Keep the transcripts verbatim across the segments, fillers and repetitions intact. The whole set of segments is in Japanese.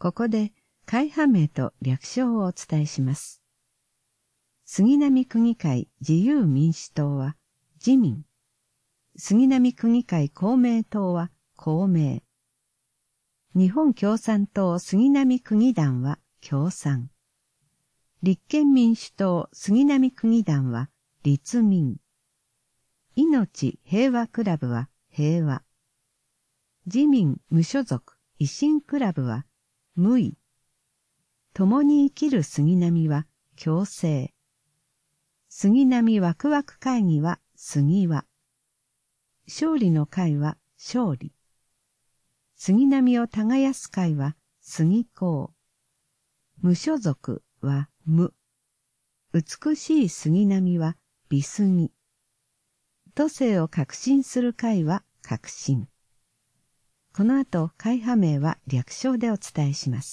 ここで会派名と略称をお伝えします。杉並区議会自由民主党は自民。杉並区議会公明党は公明。日本共産党杉並区議団は共産。立憲民主党杉並区議団は立民。いのち平和クラブは平和。自民無所属維新クラブは無為。共に生きる杉並は共生。杉並ワクワク会議は杉和。勝利の会は勝利。杉並を耕す会は杉公。無所属は無。美しい杉並は美杉。都政を革新する会は革新。この後、会派名は略称でお伝えします。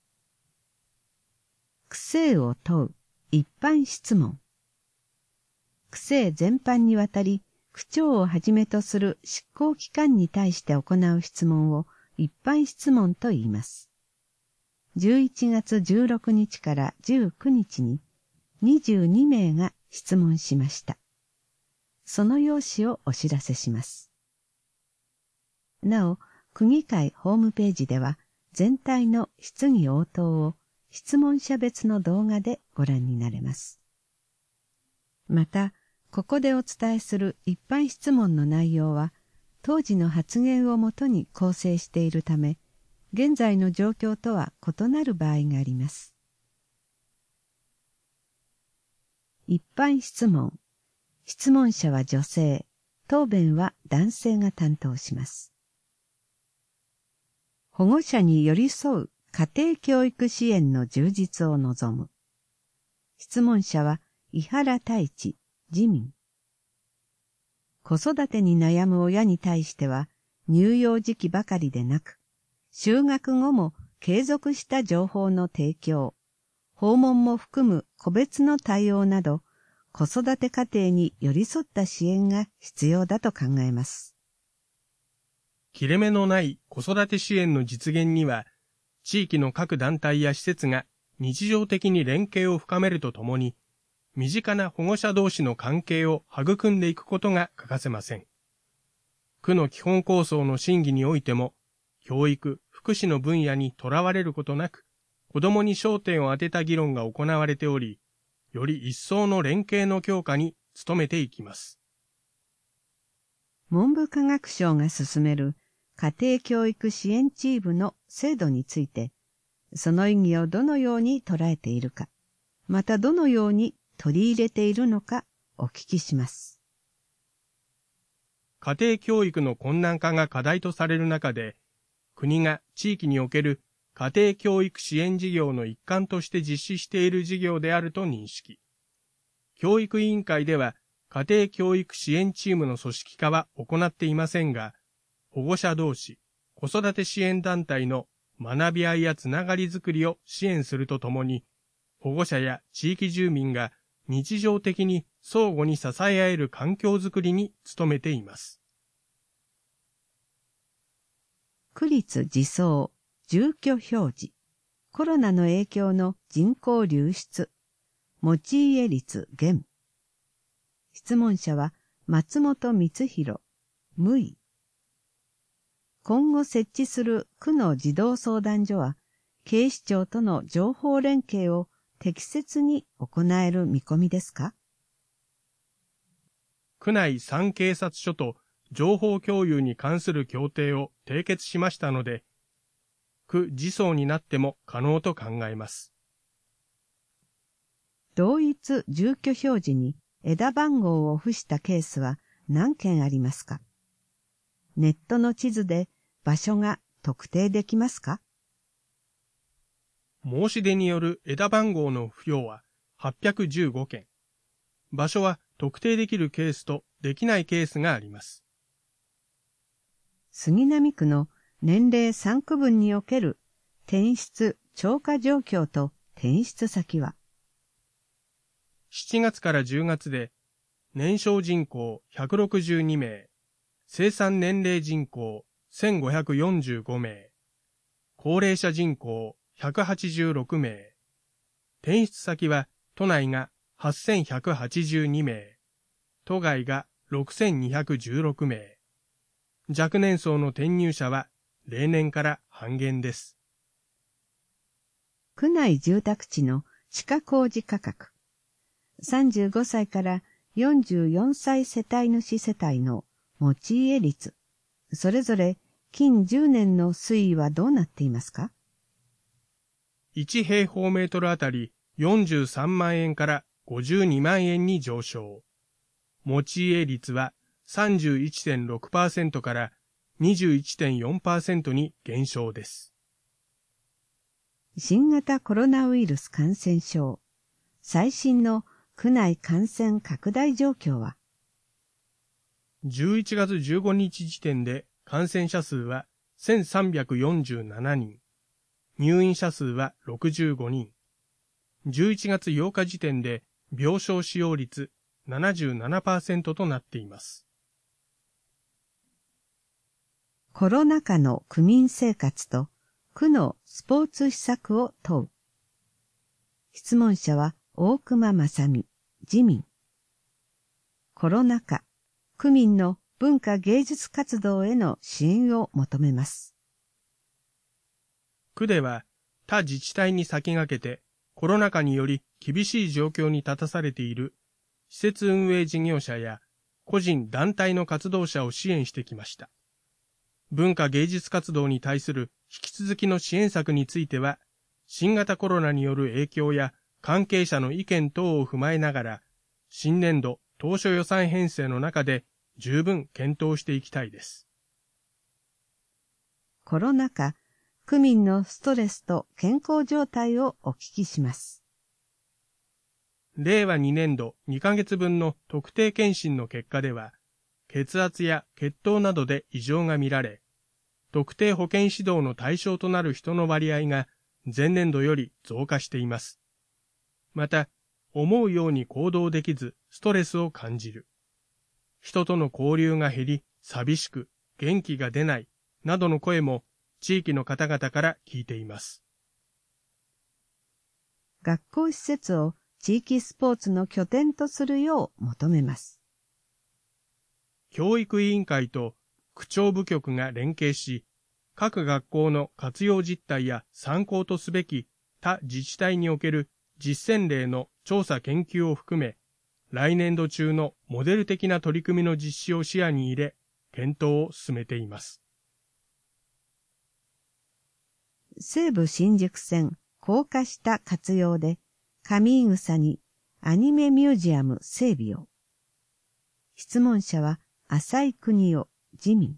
区政を問う一般質問。区政全般にわたり、区長をはじめとする執行機関に対して行う質問を一般質問と言います。じゅういちがつじゅうろくにちからじゅうくにちににじゅうにめいが質問しました。その用紙をお知らせします。なお、区議会ホームページでは全体の質疑応答を質問者別の動画でご覧になれます。また、ここでお伝えする一般質問の内容は、当時の発言をもとに構成しているため、現在の状況とは異なる場合があります。一般質問。質問者は女性、答弁は男性が担当します。保護者に寄り添う家庭教育支援の充実を望む。質問者は井原太一、自民。子育てに悩む親に対しては、乳幼児期ばかりでなく、就学後も継続した情報の提供、訪問も含む個別の対応など、子育て家庭に寄り添った支援が必要だと考えます。 切れ目のない子育て支援の実現には、地域の各団体や施設が日常的に連携を深めるとともに、身近な保護者同士の関係を育んでいくことが欠かせません。区の基本構想の審議においても、教育・福祉の分野にとらわれることなく、子どもに焦点を当てた議論が行われており、より一層の連携の強化に努めていきます。 文部科学省が進める家庭教育支援チームの制度について、その意義をどのように捉えているか、またどのように取り入れているのかお聞きします。 家庭教育の困難化が課題とされる中で、国が地域における家庭教育支援事業の一環として実施している事業であると認識。教育委員会では家庭教育支援チームの組織化は行っていませんが、保護者同士、子育て支援団体の学び合いやつながりづくりを支援するとともに、保護者や地域住民が日常的に相互に支え合える環境づくりに努めています。 区立自走、住居表示、コロナの影響の人口流出、持ち家率減。質問者は松本光弘、無為。今後設置する区の児童相談所は、警視庁との情報連携を適切に行える見込みですか？ 区内さん警察署と情報共有に関する協定を締結しましたので、区自走になっても可能と考えます。 同一住居表示に枝番号を付したケースは何件ありますか？ネットの地図で場所が特定できますか？ 申し出による枝番号の付与ははっぴゃくじゅうごけん。場所は特定できるケースとできないケースがあります。 杉並区の年齢さんくぶんにおける転出超過状況と転出先は、 しちがつからじゅうがつで年少人口ひゃくろくじゅうにめい、生産年齢人口せんごひゃくよんじゅうごめい、 高齢者人口ひゃくはちじゅうろくめい。転出先は都内がはっせんひゃくはちじゅうにめい、都外がろくせんにひゃくじゅうろくめい。若年層の転入者は例年から半減です。 区内住宅地の地価公示価格。さんじゅうごさいからよんじゅうよんさい世帯主世帯の持ち家率、それぞれ近じゅうねんの推移はどうなっていますか？ いち平方メートルあたりよんじゅうさんまんえんからごじゅうにまんえんに上昇。持ち家率は さんじゅういってんろくパーセント から にじゅういってんよんパーセント に減少です。 新型コロナウイルス感染症、最新の区内感染拡大状況は？ じゅういちがつじゅうごにち時点で感染者数はせんさんびゃくよんじゅうななにん、入院者数はろくじゅうごにん、じゅういちがつようか時点で病床使用率 ななじゅうななパーセント となっています。 コロナ禍の区民生活と区のスポーツ施策を問う。質問者は大熊正美、自民。コロナ禍、区民の文化芸術活動への支援を求めます。 区では他自治体に先駆けてコロナ禍により厳しい状況に立たされている施設運営事業者や個人団体の活動者を支援してきました。文化芸術活動に対する引き続きの支援策については、新型コロナによる影響や関係者の意見等を踏まえながら、新年度当初予算編成の中で十分検討していきたいです。 コロナ禍、区民のストレスと健康状態をお聞きします。 れいわにねんどにかげつぶんの特定健診の結果では、血圧や血糖などで異常が見られ、特定保健指導の対象となる人の割合が前年度より増加しています。また、思うように行動できずストレスを感じる。人との交流が減り、寂しく、元気が出ない、などの声も地域の方々から聞いています。 学校施設を地域スポーツの拠点とするよう求めます。 教育委員会と区庁部局が連携し、各学校の活用実態や参考とすべき他自治体における実践例の調査研究を含め、来年度中のモデル的な取り組みの実施を視野に入れ、検討を進めています。 西武新宿線高架下活用で、上井草にアニメミュージアム整備を。質問者は浅井邦夫、自民。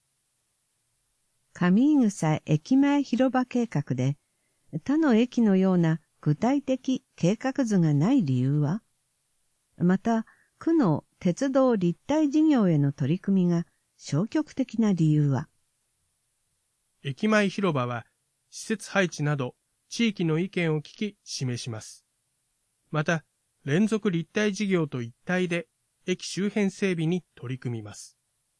上井草駅前広場計画で、他の駅のような具体的計画図がない理由は？また、区の鉄道立体事業への取り組みが消極的な理由は？ 駅前広場は、施設配置など地域の意見を聞き示します。また、連続立体事業と一体で駅周辺整備に取り組みます。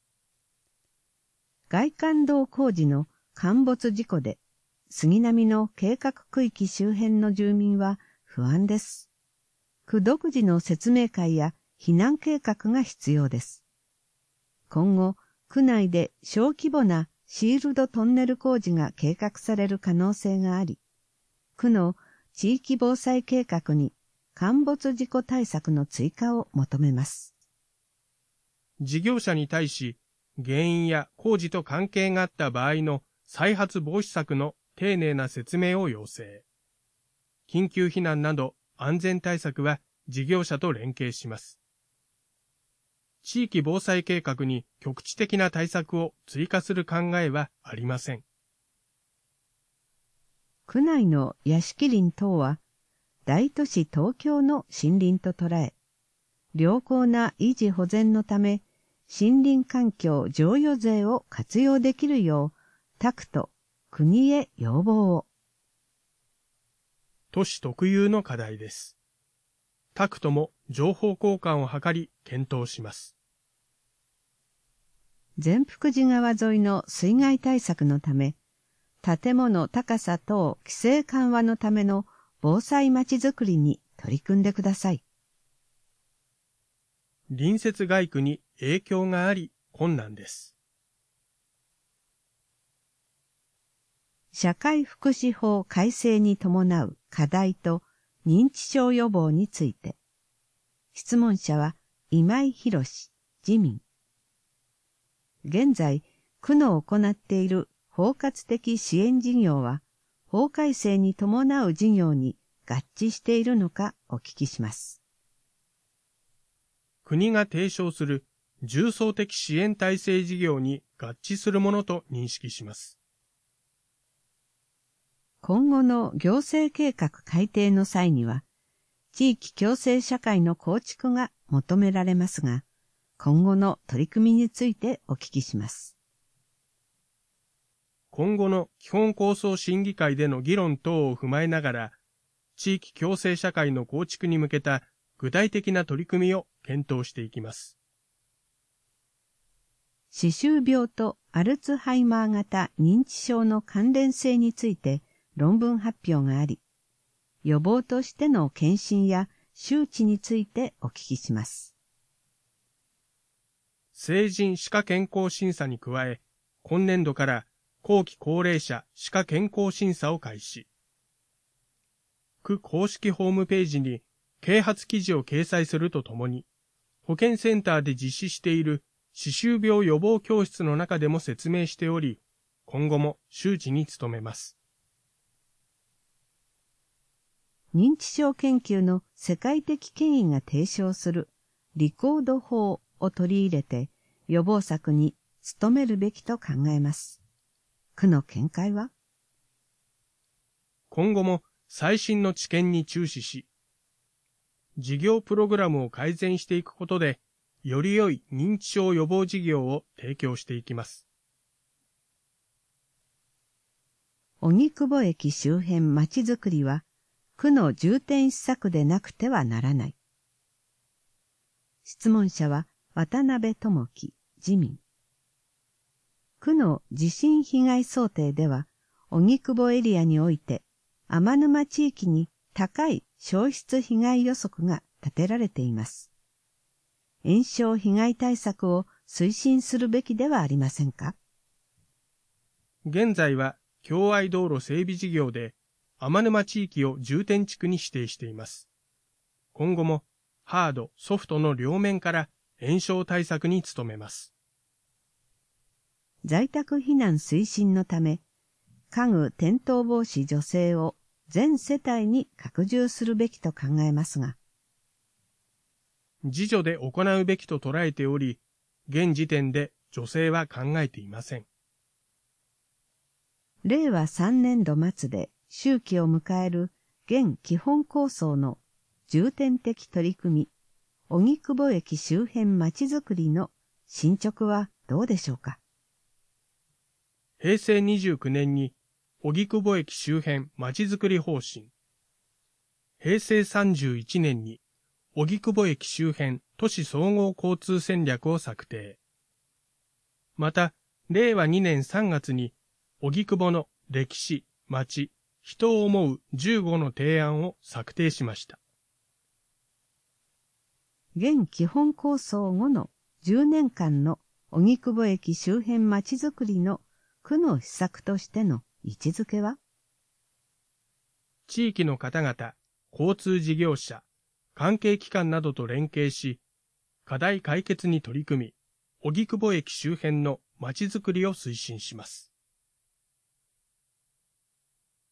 外環道工事の陥没事故で、杉並の計画区域周辺の住民は不安です。区独自の説明会や避難計画が必要です。今後、区内で小規模なシールドトンネル工事が計画される可能性があり、区の地域防災計画に陥没事故対策の追加を求めます。 事業者に対し、原因や工事と関係があった場合の再発防止策の丁寧な説明を要請。緊急避難など安全対策は事業者と連携します。地域防災計画に局地的な対策を追加する考えはありません。 区内の屋敷林等は、大都市東京の森林と捉え、良好な維持保全のため、森林環境譲与税を活用できるよう、タクト、国へ要望を。 都市特有の課題です。タクトも情報交換を図り検討します。 善福寺川沿いの水害対策のため、 建物高さ等規制緩和のための防災まちづくりに取り組んでください。 隣接街区に影響があり困難です。 社会福祉法改正に伴う課題と認知症予防について、質問者は今井博史、自民。現在、区の行っている包括的支援事業は、法改正に伴う事業に合致しているのかお聞きします。 国が提唱する重層的支援体制事業に合致するものと認識します。 今後の行政計画改定の際には、地域共生社会の構築が求められますが、今後の取り組みについてお聞きします。 今後の基本構想審議会での議論等を踏まえながら、地域共生社会の構築に向けた具体的な取り組みを検討していきます。 歯周病とアルツハイマー型認知症の関連性について論文発表があり、予防としての検診や周知についてお聞きします。 成人歯科健康審査に加え、今年度から後期高齢者歯科健康審査を開始。区公式ホームページに啓発記事を掲載するとともに、保健センターで実施している歯周病予防教室の中でも説明しており、今後も周知に努めます。 認知症研究の世界的権威が提唱するリコード法を取り入れて予防策に努めるべきと考えます。区の見解は？ 今後も最新の知見に注視し、事業プログラムを改善していくことで、より良い認知症予防事業を提供していきます。 荻窪駅周辺まちづくりは、区の重点施策でなくてはならない。質問者は渡辺智樹、自民。区の地震被害想定では、荻窪エリアにおいて、天沼地域に高い焼失被害予測が立てられています。延焼被害対策を推進するべきではありませんか？ 現在は、共愛道路整備事業で、天沼地域を重点地区に指定しています。今後も、ハード、ソフトの両面から延焼対策に努めます。 在宅避難推進のため、家具転倒防止助成を全世帯に拡充するべきと考えますが、 自助で行うべきと捉えており、現時点で助成は考えていません。 れいわさんねんど末で周期を迎える現基本構想の重点的取り組み、荻窪駅周辺まちづくりの進捗はどうでしょうか。 へいせいにじゅうきゅうねんに荻窪駅周辺まちづくり方針、へいせいさんじゅういちねんに荻窪駅周辺都市総合交通戦略を策定。また、れいわにねんさんがつに荻窪の歴史、街、人を思うじゅうごの提案を策定しました。 現基本構想後のじゅうねんかんの荻窪駅周辺まちづくりの区の施策としての位置づけは？ 地域の方々、交通事業者、関係機関などと連携し、課題解決に取り組み、荻窪駅周辺のまちづくりを推進します。